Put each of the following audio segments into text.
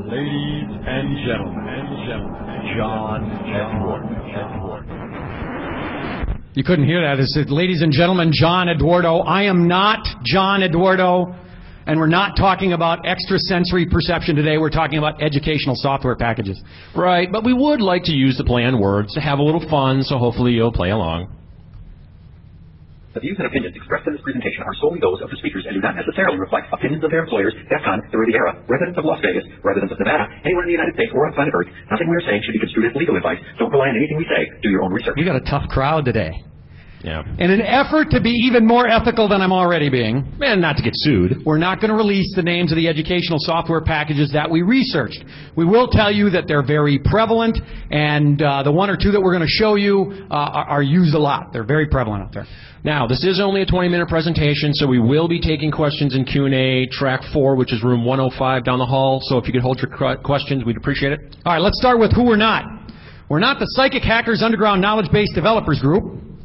Ladies and gentlemen, John Eduardo. You couldn't hear that. It said, ladies and gentlemen, John Eduardo. I am not John Eduardo, and we're not talking about extrasensory perception today. We're talking about educational software packages. Right, but we would like to use the play on words to have a little fun, so hopefully you'll play along. The views and opinions expressed in this presentation are solely those of the speakers and do not necessarily reflect opinions of their employers, DEF CON, the Riviera, residents of Las Vegas, residents of Nevada, anywhere in the United States or on planet Earth. Nothing we are saying should be construed as legal advice. Don't rely on anything we say. Do your own research. We got a tough crowd today. Yeah. In an effort to be even more ethical than I'm already being, And not to get sued. we're not going to release the names of the educational software packages that we researched. We will tell you that they're very prevalent, and the one or two that we're going to show you are used a lot. They're very prevalent out there. Now, this is only a 20-minute presentation, so we will be taking questions in Q&A, track 4, which is room 105 down the hall. So if you could hold your questions, we'd appreciate it. All right, let's start with who we're not. We're not the Psychic Hackers Underground Knowledge Base Developers Group.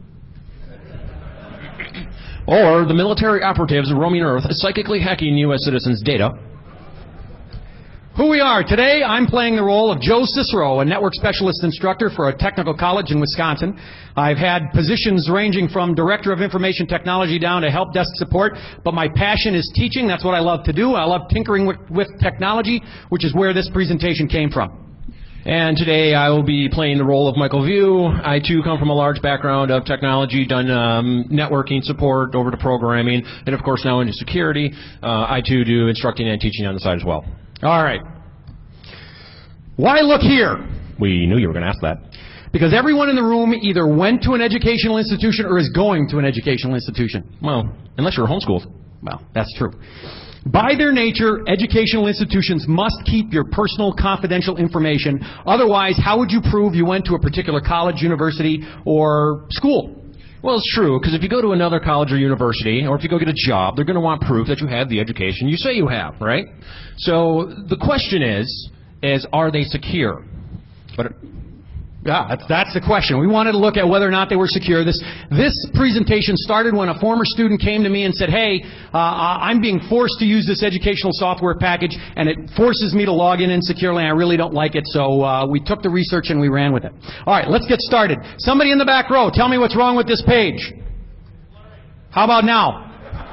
Or the military operatives roaming Earth, psychically hacking U.S. citizens' data. Who we are. Today, I'm playing the role of Joe Cicero, a network specialist instructor for a technical college in Wisconsin. I've had positions ranging from Director of Information Technology down to Help Desk Support, but my passion is teaching. That's what I love to do. I love tinkering with technology, which is where this presentation came from. And today I will be playing the role of Michael View. I, too, come from a large background of technology, done networking support over to programming, and, of course, now into security. I, too, do instructing and teaching on the side as well. All right. Why look here? We knew you were going to ask that. Because everyone in the room either went to an educational institution or is going to an educational institution. Well, unless you're homeschooled. Well, that's true. By their nature, educational institutions must keep your personal confidential information. Otherwise, how would you prove you went to a particular college, university, or school? Well, it's true, because if you go to another college or university, or if you go get a job, they're going to want proof that you have the education you say you have, right? So the question is are they secure? But yeah, that's the question. We wanted to look at whether or not they were secure. This presentation started when a former student came to me and said, hey, I'm being forced to use this educational software package, and it forces me to log in insecurely, and I really don't like it. So we took the research and we ran with it. All right, let's get started. Somebody in the back row, tell me what's wrong with this page. How about now?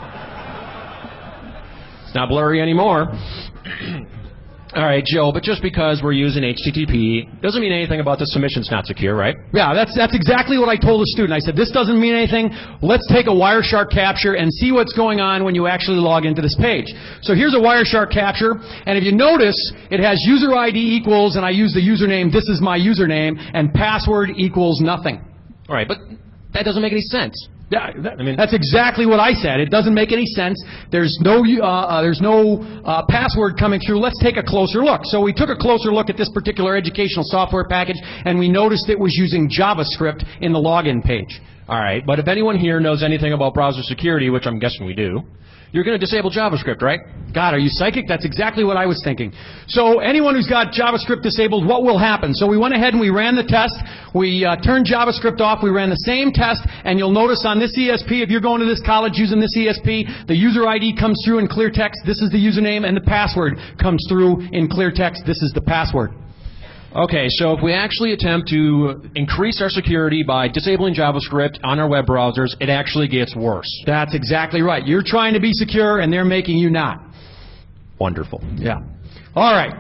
It's not blurry anymore. All right, Joe, but just because we're using HTTP doesn't mean anything about the submission's not secure, right? Yeah, that's exactly what I told the student. I said, this doesn't mean anything. Let's take a Wireshark capture and see what's going on when you actually log into this page. So here's a Wireshark capture, and if you notice, it has user ID equals, and I use the username, this is my username, and password equals nothing. All right, but that doesn't make any sense. Yeah, that's exactly what I said. It doesn't make any sense. There's no password coming through. Let's take a closer look. So we took a closer look at this particular educational software package, and we noticed it was using JavaScript in the login page. All right, but if anyone here knows anything about browser security, which I'm guessing we do, you're going to disable JavaScript, right? God, are you psychic? That's exactly what I was thinking. So anyone who's got JavaScript disabled, what will happen? So we went ahead and we ran the test. We turned JavaScript off. We ran the same test, and you'll notice on this ESP, if you're going to this college using this ESP, the user ID comes through in clear text. This is the username, and the password comes through in clear text. This is the password. Okay, so if we actually attempt to increase our security by disabling JavaScript on our web browsers, it actually gets worse. That's exactly right. You're trying to be secure, and they're making you not. Wonderful. Yeah. All right.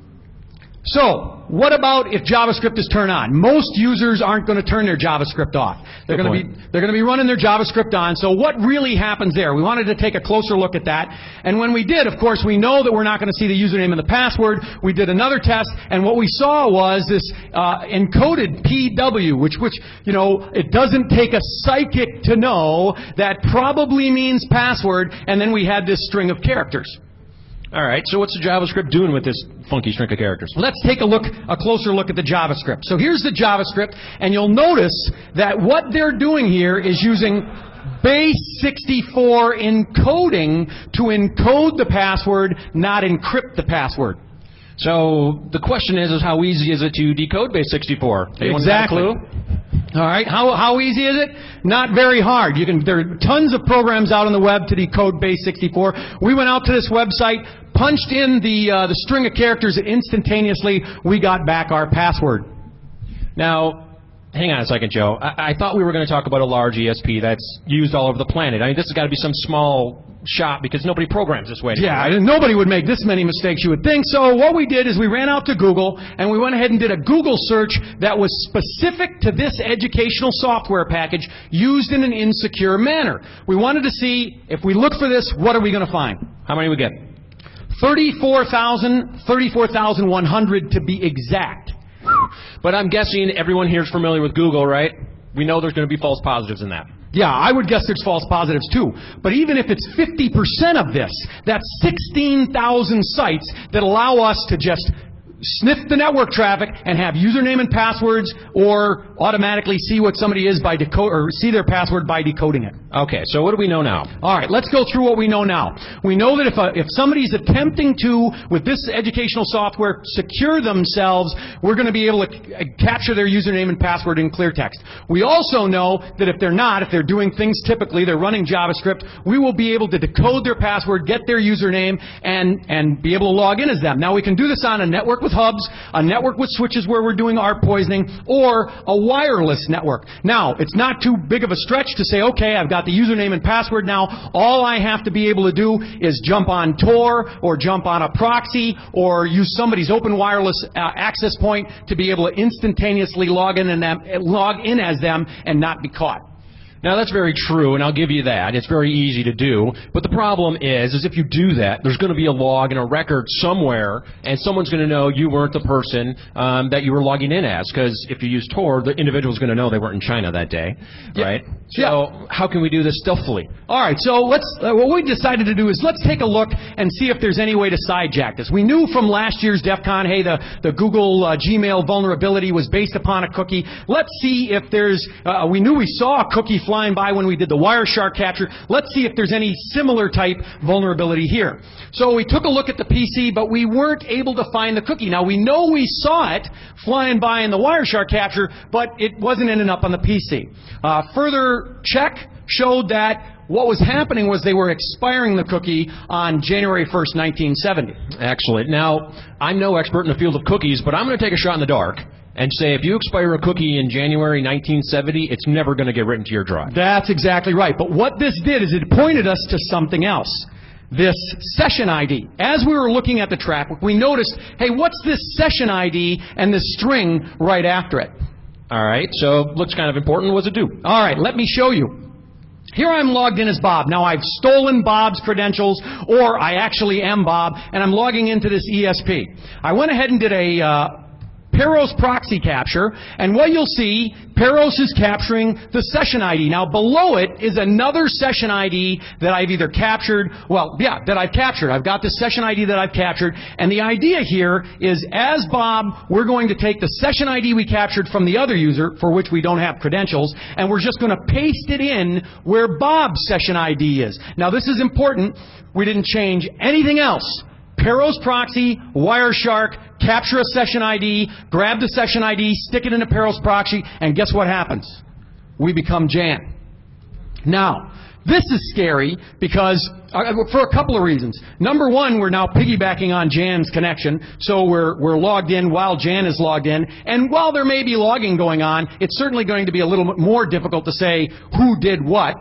So, what about if JavaScript is turned on? Most users aren't going to turn their JavaScript off. They're going to be running their JavaScript on. So what really happens there? We wanted to take a closer look at that. And when we did, of course, we know that we're not going to see the username and the password. We did another test, and what we saw was this encoded PW, which you know, it doesn't take a psychic to know that probably means password, and then we had this string of characters. All right, so what's the JavaScript doing with this funky string of characters? Let's take a closer look at the JavaScript. So here's the JavaScript, and you'll notice that what they're doing here is using base64 encoding to encode the password, not encrypt the password. So the question is how easy is it to decode base64? Exactly. All right, how easy is it? Not very hard. There are tons of programs out on the web to decode Base64. We went out to this website, punched in the string of characters, and instantaneously we got back our password. Now, hang on a second, Joe. I thought we were going to talk about a large ESP that's used all over the planet. I mean, this has got to be some small shop because nobody programs this way. Yeah, nobody would make this many mistakes, you would think. So what we did is we ran out to Google, and we went ahead and did a Google search that was specific to this educational software package used in an insecure manner. We wanted to see, if we look for this, what are we going to find? How many we get? 34,100 to be exact. But I'm guessing everyone here is familiar with Google, right? We know there's going to be false positives in that. Yeah, I would guess there's false positives too. But even if it's 50% of this, that's 16,000 sites that allow us to just sniff the network traffic and have username and passwords, or automatically see what somebody is by see their password by decoding it. Okay, so what do we know now? All right, let's go through what we know now. We know that if somebody's attempting to, with this educational software, secure themselves, we're going to be able to capture their username and password in clear text. We also know that if they're not, if they're doing things typically, they're running JavaScript, we will be able to decode their password, get their username, and be able to log in as them. Now, we can do this on a network with hubs, a network with switches where we're doing ARP poisoning, or a wireless network. Now, it's not too big of a stretch to say, okay, I've got the username and password now. All I have to be able to do is jump on Tor, or jump on a proxy, or use somebody's open wireless access point to be able to instantaneously log in as them and not be caught. Now, that's very true, and I'll give you that. It's very easy to do. But the problem is if you do that, there's going to be a log and a record somewhere, and someone's going to know you weren't the person that you were logging in as. Because if you use Tor, the individual's going to know they weren't in China that day, right? So how can we do this stealthily? All right, so what we decided to do is let's take a look and see if there's any way to sidejack this. We knew from last year's DEF CON, hey, the Google Gmail vulnerability was based upon a cookie. Let's see if there's, we knew we saw a cookie flying by when we did the Wireshark capture. Let's see if there's any similar type vulnerability here. So we took a look at the PC, but we weren't able to find the cookie. Now, we know we saw it flying by in the Wireshark capture, but it wasn't ending up on the PC. Further check showed that what was happening was they were expiring the cookie on January 1st, 1970. Excellent. Now, I'm no expert in the field of cookies, but I'm going to take a shot in the dark and say if you expire a cookie in January 1970, it's never going to get written to your drive. That's exactly right. But what this did is it pointed us to something else. This session ID. As we were looking at the traffic, we noticed, hey, what's this session ID and this string right after it? All right, so looks kind of important. What does it do? All right, let me show you. Here I'm logged in as Bob. Now I've stolen Bob's credentials, or I actually am Bob, and I'm logging into this ESP. I went ahead and did a Peros proxy capture, and what you'll see, Peros is capturing the session ID. Now below it is another session ID that I've either captured, that I've captured. I've got the session ID that I've captured, and the idea here is as Bob, we're going to take the session ID we captured from the other user, for which we don't have credentials, and we're just going to paste it in where Bob's session ID is. Now this is important. We didn't change anything else. Peros proxy, Wireshark, capture a session ID, grab the session ID, stick it in a Peros proxy, and guess what happens? We become Jan. Now, this is scary because, for a couple of reasons. Number one, we're now piggybacking on Jan's connection, so we're logged in while Jan is logged in, and while there may be logging going on, it's certainly going to be a little bit more difficult to say who did what.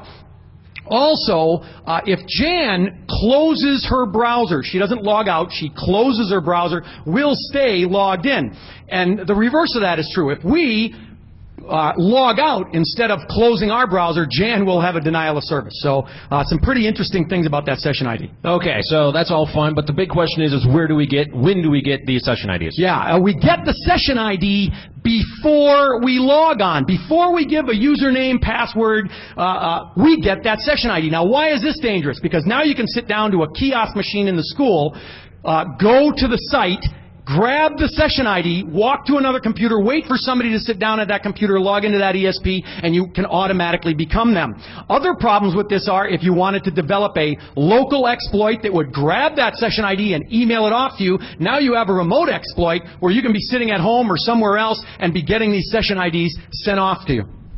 Also, if Jan closes her browser, she doesn't log out, she closes her browser, we'll stay logged in. And the reverse of that is true. If we log out instead of closing our browser, Jan will have a denial of service. So some pretty interesting things about that session ID. Okay, so that's all fun, but the big question is when do we get these session IDs? Yeah, we get the session ID before we log on. Before we give a username, password, we get that session ID. Now, why is this dangerous? Because now you can sit down to a kiosk machine in the school, go to the site, grab the session ID, walk to another computer, wait for somebody to sit down at that computer, log into that ESP, and you can automatically become them. Other problems with this are if you wanted to develop a local exploit that would grab that session ID and email it off to you, now you have a remote exploit where you can be sitting at home or somewhere else and be getting these session IDs sent off to you.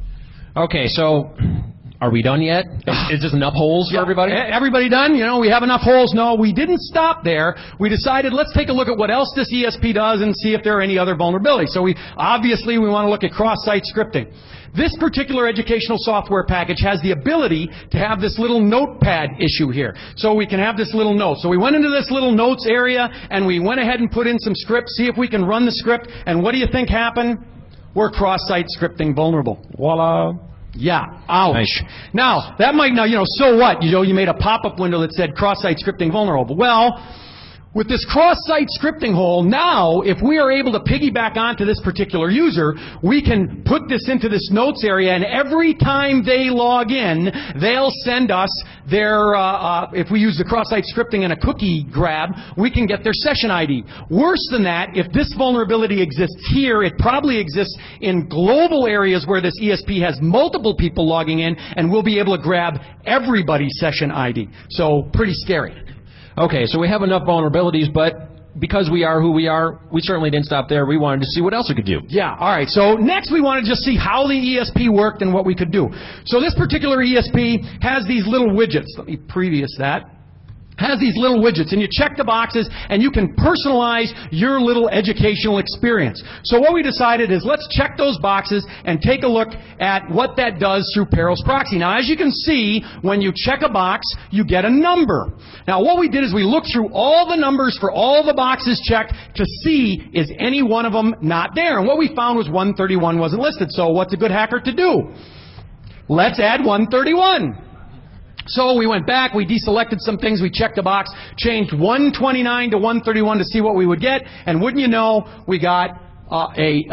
Okay, so are we done yet? Is this enough holes for everybody? Everybody done? You know, we have enough holes. No, we didn't stop there. We decided let's take a look at what else this ESP does and see if there are any other vulnerabilities. So we want to look at cross-site scripting. This particular educational software package has the ability to have this little notepad issue here. So we can have this little note. So we went into this little notes area and we went ahead and put in some scripts, see if we can run the script. And what do you think happened? We're cross-site scripting vulnerable. Voila. Yeah. Ouch. Nice. Now, that might so what? You made a pop-up window that said cross-site scripting vulnerable. Well, with this cross-site scripting hole, now, if we are able to piggyback onto this particular user, we can put this into this notes area, and every time they log in, they'll send us their, if we use the cross-site scripting and a cookie grab, we can get their session ID. Worse than that, if this vulnerability exists here, it probably exists in global areas where this ESP has multiple people logging in, and we'll be able to grab everybody's session ID. So, pretty scary. Okay, so we have enough vulnerabilities, but because we are who we are, we certainly didn't stop there. We wanted to see what else we could do. Yeah, all right. So next we wanted to just see how the ESP worked and what we could do. So this particular ESP has these little widgets. Let me previous that. Has these little widgets, and you check the boxes, and you can personalize your little educational experience. So what we decided is let's check those boxes and take a look at what that does through Perils Proxy. Now, as you can see, when you check a box, you get a number. Now, what we did is we looked through all the numbers for all the boxes checked to see is any one of them not there. And what we found was 131 wasn't listed. So what's a good hacker to do? Let's add 131. So we went back, we deselected some things, we checked the box, changed 129 to 131 to see what we would get, and wouldn't you know, we got a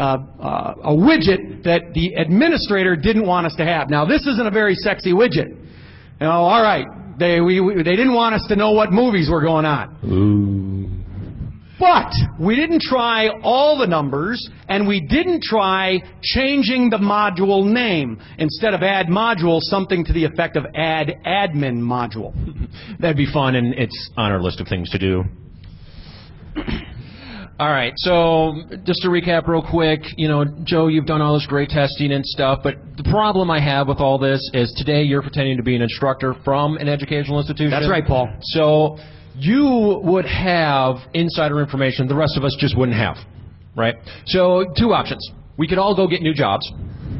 widget that the administrator didn't want us to have. Now, this isn't a very sexy widget. All right, they didn't want us to know what movies were going on. Ooh. But we didn't try all the numbers, and we didn't try changing the module name. Instead of add module, something to the effect of add admin module. That'd be fun, and it's on our list of things to do. All right, so just to recap real quick, Joe, you've done all this great testing and stuff, but the problem I have with all this is today you're pretending to be an instructor from an educational institution. That's right, Paul. So you would have insider information the rest of us just wouldn't have, right? So two options. We could all go get new jobs.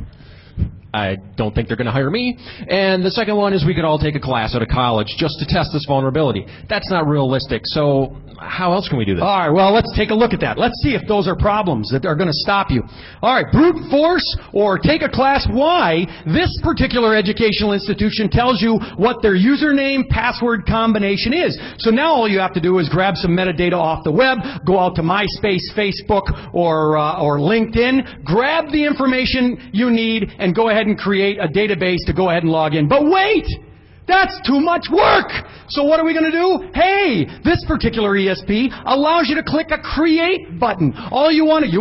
I don't think they're going to hire me. And the second one is we could all take a class at a college just to test this vulnerability. That's not realistic. So how else can we do this? All right, well, let's take a look at that. Let's see if those are problems that are going to stop you. All right, brute force or take a class. Why? This particular educational institution tells you what their username password combination is. So now all you have to do is grab some metadata off the web, go out to MySpace, Facebook, or LinkedIn, grab the information you need, and go ahead and create a database to go ahead and log in. But wait! That's too much work! So what are we going to do? Hey, this particular ESP allows you to click a create button. All you want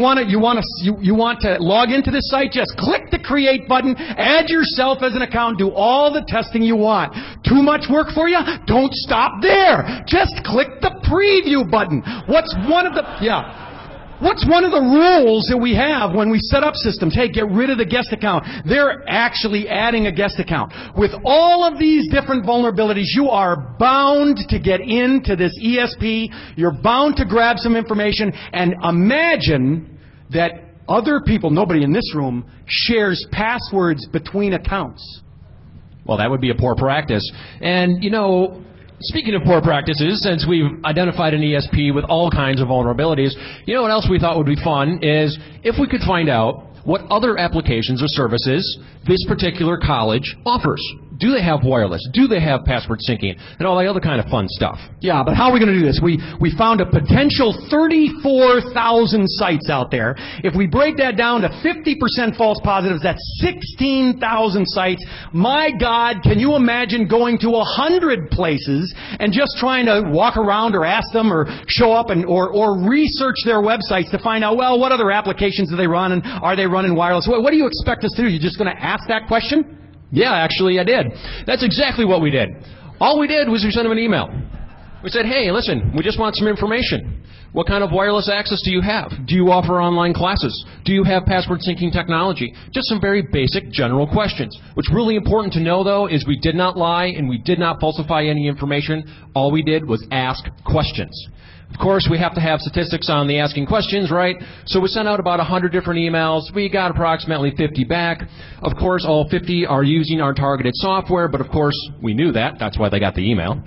to log into this site, just click the create button, add yourself as an account, do all the testing you want. Too much work for you? Don't stop there. Just click the preview button. What's one of the rules that we have when we set up systems? Hey, get rid of the guest account. They're actually adding a guest account. With all of these different vulnerabilities, you are bound to get into this ESP. You're bound to grab some information, and imagine that other people, nobody in this room, shares passwords between accounts. Well, that would be a poor practice. And, speaking of poor practices, since we've identified an ESP with all kinds of vulnerabilities, what else we thought would be fun is if we could find out what other applications or services this particular college offers. Do they have wireless? Do they have password syncing? And all the other kind of fun stuff. Yeah, but how are we going to do this? We found a potential 34,000 sites out there. If we break that down to 50% false positives, that's 16,000 sites. My God, can you imagine going to 100 places and just trying to walk around or ask them or show up or research their websites to find out, well, what other applications do they run and are they running wireless? What do you expect us to do? You're just going to ask that question? Yeah, actually, I did. That's exactly what we did. All we did was we sent them an email. We said, hey, listen, we just want some information. What kind of wireless access do you have? Do you offer online classes? Do you have password syncing technology? Just some very basic general questions. What's really important to know, though, is we did not lie and we did not falsify any information. All we did was ask questions. Of course, we have to have statistics on the asking questions, right? So we sent out about 100 different emails. We got approximately 50 back. Of course, all 50 are using our targeted software, but of course, we knew that. That's why they got the email.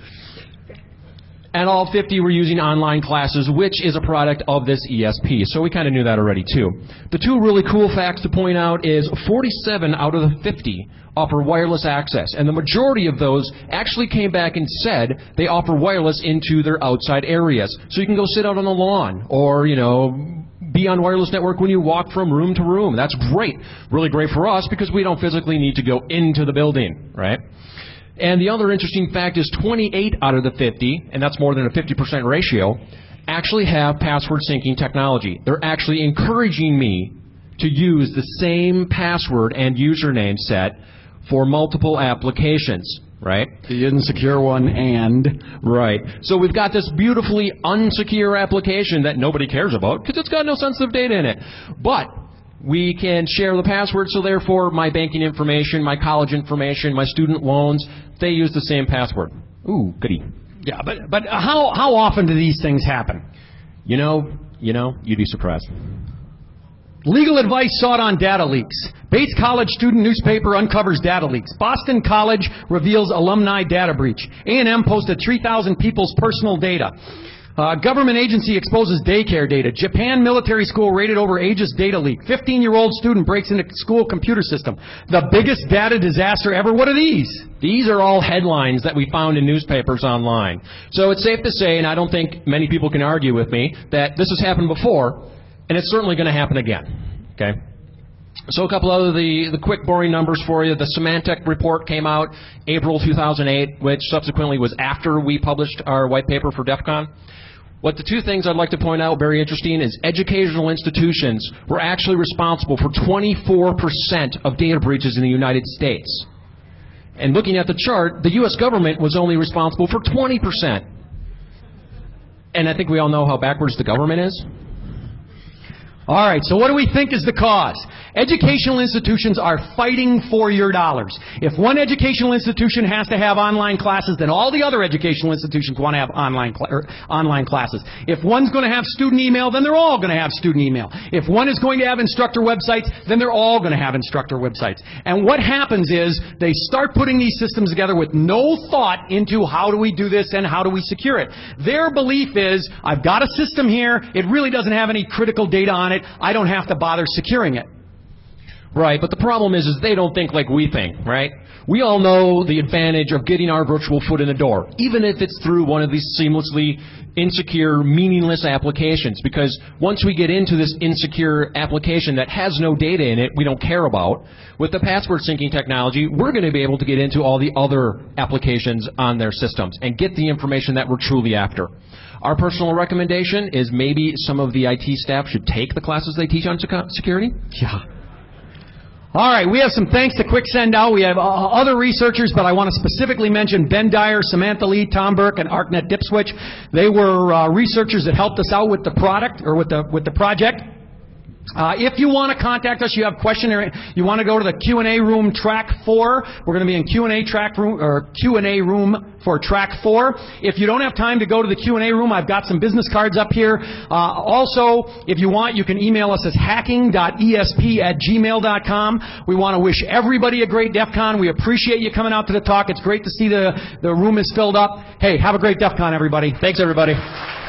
And all 50 were using online classes, which is a product of this ESP. So we kind of knew that already, too. The two really cool facts to point out is 47 out of the 50 offer wireless access. And the majority of those actually came back and said they offer wireless into their outside areas. So you can go sit out on the lawn or, be on wireless network when you walk from room to room. That's great. Really great for us because we don't physically need to go into the building, right? And the other interesting fact is 28 out of the 50, and that's more than a 50% ratio, actually have password syncing technology. They're actually encouraging me to use the same password and username set for multiple applications, right? The insecure one and... Right. So we've got this beautifully unsecure application that nobody cares about because it's got no sensitive data in it. But we can share the password, so therefore my banking information, my college information, my student loans, they use the same password. Ooh, goody. Yeah, but how often do these things happen? You'd be surprised. Legal advice sought on data leaks. Bates College student newspaper uncovers data leaks. Boston College reveals alumni data breach. A&M posted 3,000 people's personal data. Government agency exposes daycare data. Japan military school rated over Aegis data leak. 15-year-old student breaks into school computer system. The biggest data disaster ever. What are these? These are all headlines that we found in newspapers online. So it's safe to say, and I don't think many people can argue with me, that this has happened before, and it's certainly going to happen again. Okay? So a couple of the quick boring numbers for you. The Symantec report came out April 2008, which subsequently was after we published our white paper for DEF CON. What the two things I'd like to point out, very interesting, is educational institutions were actually responsible for 24% of data breaches in the United States. And looking at the chart, the U.S. government was only responsible for 20%. And I think we all know how backwards the government is. All right, so what do we think is the cause? Educational institutions are fighting for your dollars. If one educational institution has to have online classes, then all the other educational institutions want to have online classes. If one's going to have student email, then they're all going to have student email. If one is going to have instructor websites, then they're all going to have instructor websites. And what happens is they start putting these systems together with no thought into how do we do this and how do we secure it. Their belief is, I've got a system here, it really doesn't have any critical data on it, I don't have to bother securing it. Right, but the problem is they don't think like we think, right? We all know the advantage of getting our virtual foot in the door, even if it's through one of these seamlessly insecure, meaningless applications, because once we get into this insecure application that has no data in it, we don't care about, with the password syncing technology, we're going to be able to get into all the other applications on their systems and get the information that we're truly after. Our personal recommendation is maybe some of the IT staff should take the classes they teach on security. Yeah. All right, we have some thanks to Quick Send Out. We have other researchers, but I want to specifically mention Ben Dyer, Samantha Lee, Tom Burke, and ArcNet Dipswitch. They were researchers that helped us out with the product, or with the project. If you want to contact us, you have a question, or you want to go to the Q&A room track 4. We're going to be in Q&A room for track 4. If you don't have time to go to the Q&A room, I've got some business cards up here. Also, if you want, you can email us at hacking.esp@gmail.com. We want to wish everybody a great DEF CON. We appreciate you coming out to the talk. It's great to see the room is filled up. Hey, have a great DEF CON, everybody. Thanks, everybody.